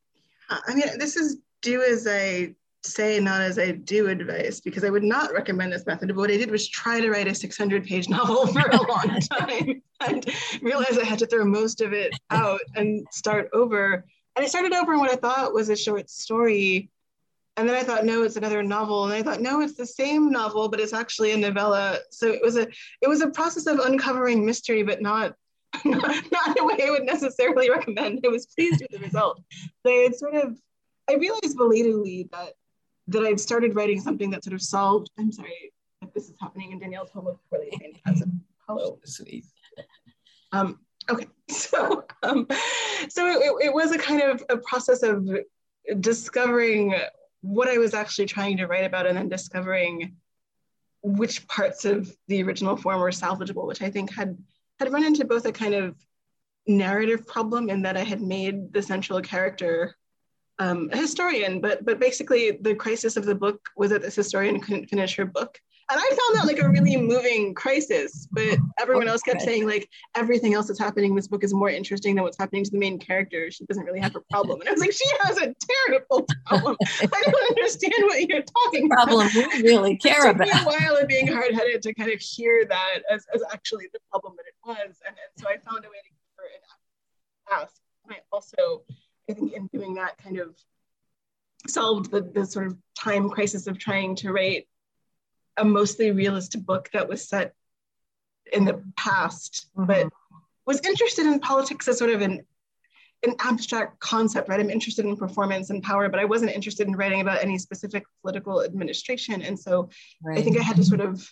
I mean, this is do as I say, not as I do advice, because I would not recommend this method. But what I did was try to write a six hundred page novel for a long time and realized I had to throw most of it out and start over. And I started over in what I thought was a short story And then I thought, no, it's another novel. And I thought, no, it's the same novel, but it's actually a novella. So it was a it was a process of uncovering mystery, but not not, not in a way I would necessarily recommend. I was pleased with the result. But I had sort of, I realized belatedly that that I'd started writing something that sort of solved, I'm sorry if this is happening in Danielle's home of poorly trained cats. Hello. Sweet. Um, okay, so um, so it, it was a kind of a process of discovering what I was actually trying to write about and then discovering which parts of the original form were salvageable, which I think had had run into both a kind of narrative problem in that I had made the central character um, a historian, but but basically the crisis of the book was that this historian couldn't finish her book. And I found that like a really moving crisis, but everyone else kept saying like everything else that's happening in this book is more interesting than what's happening to the main character. She doesn't really have a problem. And I was like, she has a terrible problem. I don't understand what you're talking about. Problem we really care about. It took me a while of being hard-headed to kind of hear that as, as actually the problem that it was. And, and so I found a way to give her an ask. And I also, I think in doing that kind of solved the, the sort of time crisis of trying to write a mostly realist book that was set in the past, mm-hmm. but was interested in politics as sort of an, an abstract concept, right? I'm interested in performance and power, but I wasn't interested in writing about any specific political administration. And so right. I think I had to sort of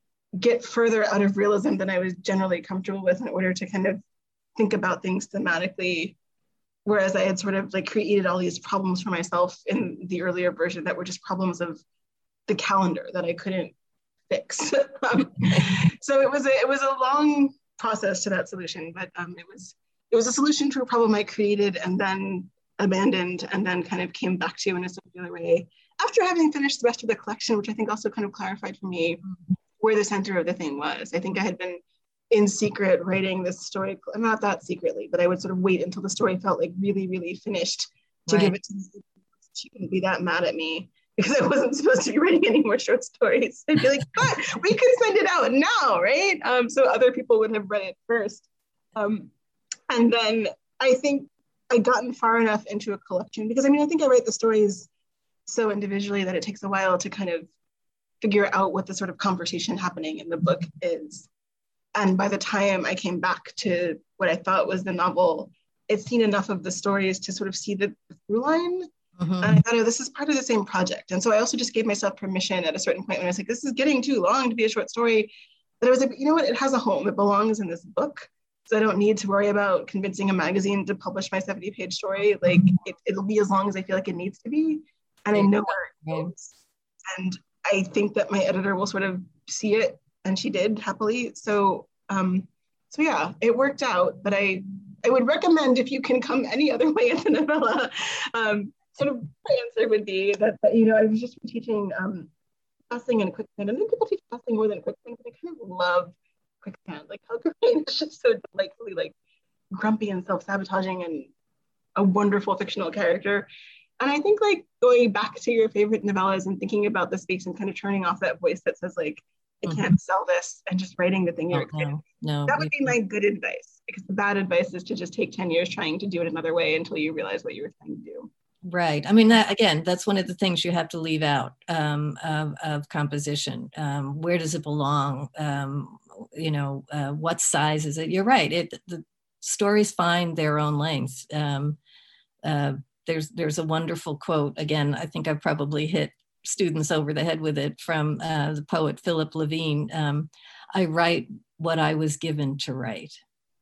get further out of realism than I was generally comfortable with in order to kind of think about things thematically. Whereas I had sort of like created all these problems for myself in the earlier version that were just problems of the calendar that I couldn't fix. um, so it was a it was a long process to that solution, but um, it was it was a solution to a problem I created and then abandoned and then kind of came back to in a circular way after having finished the rest of the collection, which I think also kind of clarified for me where the center of the thing was. I think I had been in secret writing this story, not that secretly, but I would sort of wait until the story felt like really, really finished to right. give it to me. She couldn't be that mad at me because I wasn't supposed to be writing any more short stories. I'd be like, but we could send it out now, right? Um, so other people would have read it first. Um, and then I think I'd gotten far enough into a collection because I mean, I think I write the stories so individually that it takes a while to kind of figure out what the sort of conversation happening in the book is. And by the time I came back to what I thought was the novel, I'd seen enough of the stories to sort of see the through line. Mm-hmm. And I thought, oh, this is part of the same project. And so I also just gave myself permission at a certain point when I was like, this is getting too long to be a short story. But I was like, you know what? It has a home. It belongs in this book. So I don't need to worry about convincing a magazine to publish my seventy page story. Like it, it'll be as long as I feel like it needs to be. And I know where it goes. And I think that my editor will sort of see it. And she did, happily. So, um, so yeah, it worked out. But I, I would recommend if you can come any other way as a novella, um, sort of my answer would be that, that you know, I was just teaching um, passing and quicksand. And then people teach passing more than quicksand, but I kind of love quicksand. Like Helga is just so delightfully like grumpy and self-sabotaging and a wonderful fictional character. And I think like going back to your favorite novellas and thinking about the space and kind of turning off that voice that says like, I can't mm-hmm. sell this and just writing the thing you're excited. No, no, that would be my good advice, because the bad advice is to just take ten years trying to do it another way until you realize what you were trying to do. Right. I mean, that again, that's one of the things you have to leave out um, of, of composition. Um, where does it belong? Um, you know, uh, what size is it? You're right. It the stories find their own length. Um, uh, there's there's a wonderful quote. Again, I think I've probably hit students over the head with it from uh, the poet Philip Levine. Um, I write what I was given to write.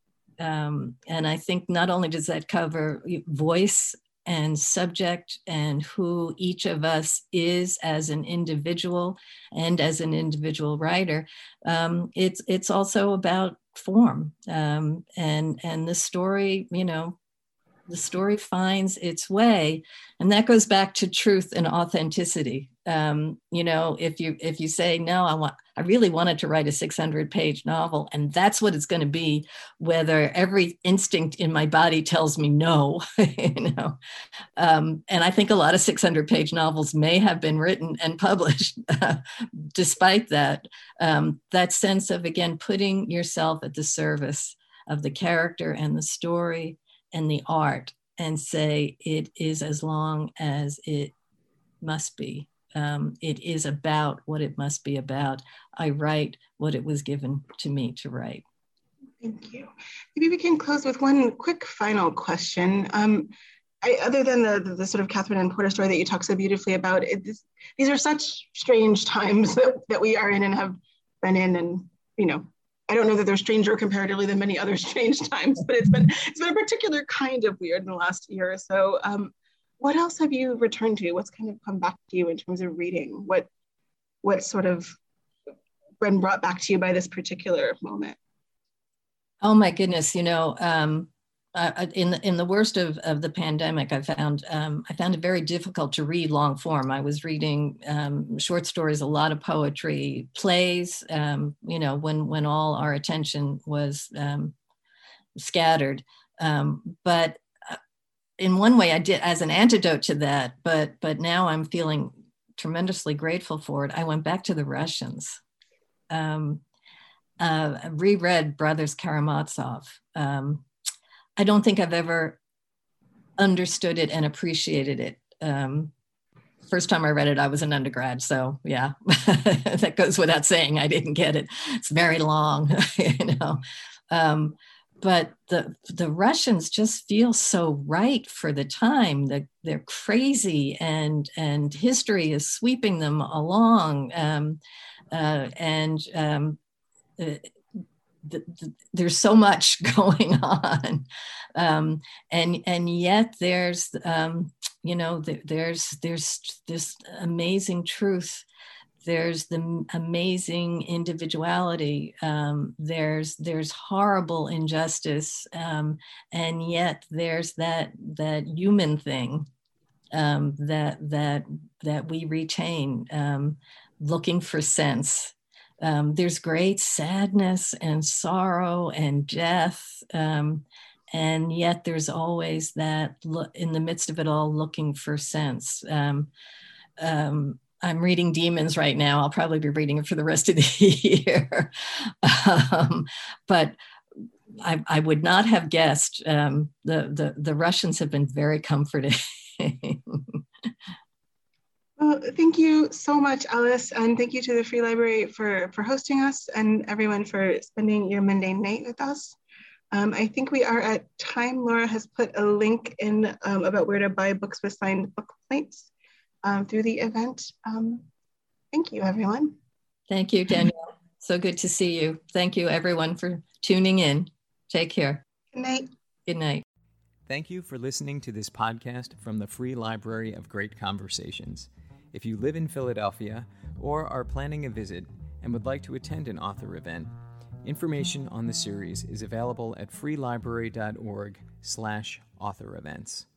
Um, and I think not only does that cover voice and subject and who each of us is as an individual and as an individual writer, um, it's it's also about form. Um, and, and the story, you know, the story finds its way, and that goes back to truth and authenticity. Um, you know, if you if you say no, I want, I really wanted to write a six hundred page novel, and that's what it's going to be, whether every instinct in my body tells me no. you know, um, and I think a lot of six hundred page novels may have been written and published, despite that. Um, that sense of again putting yourself at the service of the character and the story and the art, and say it is as long as it must be. Um, it is about what it must be about. I write what it was given to me to write. Thank you. Maybe we can close with one quick final question. Um, I, other than the, the, the sort of Catherine and Porter story that you talk so beautifully about, it, this, these are such strange times that, that we are in and have been in, and, you know, I don't know that they're stranger comparatively than many other strange times, but it's been it's been a particular kind of weird in the last year or so. Um, what else have you returned to? What's kind of come back to you in terms of reading? What what sort of been brought back to you by this particular moment? Oh my goodness, you know, um, uh, in the in the worst of, of the pandemic, I found um, I found it very difficult to read long form. I was reading um, short stories, a lot of poetry, plays. Um, you know, when when all our attention was um, scattered. Um, but in one way, I did as an antidote to that. But but now I'm feeling tremendously grateful for it. I went back to the Russians. Um, uh, reread Brothers Karamazov. Um, I don't think I've ever understood it and appreciated it. Um, first time I read it, I was an undergrad. So yeah, that goes without saying. I didn't get it. It's very long, you know. Um, but the the Russians just feel so right for the time. That they're, they're crazy, and and history is sweeping them along. Um, uh, and um, uh, The, the, there's so much going on, um, and and yet there's um, you know th- there's there's this amazing truth. There's the amazing individuality. Um, there's there's horrible injustice, um, and yet there's that that human thing um, that that that we retain, um, looking for sense. Um, there's great sadness and sorrow and death, um, and yet there's always that lo- in the midst of it all, looking for sense. Um, um, I'm reading Demons right now. I'll probably be reading it for the rest of the year, um, but I, I would not have guessed. Um, the, the the Russians have been very comforting. Well, thank you so much, Alice, and thank you to the Free Library for, for hosting us, and everyone for spending your mundane night with us. Um, I think we are at time. Laura has put a link in um, about where to buy books with signed book plates um, through the event. Um, thank you, everyone. Thank you, Danielle. So good to see you. Thank you, everyone, for tuning in. Take care. Good night. Good night. Thank you for listening to this podcast from the Free Library of Great Conversations. If you live in Philadelphia or are planning a visit and would like to attend an author event, information on the series is available at freelibrary dot org slash author events.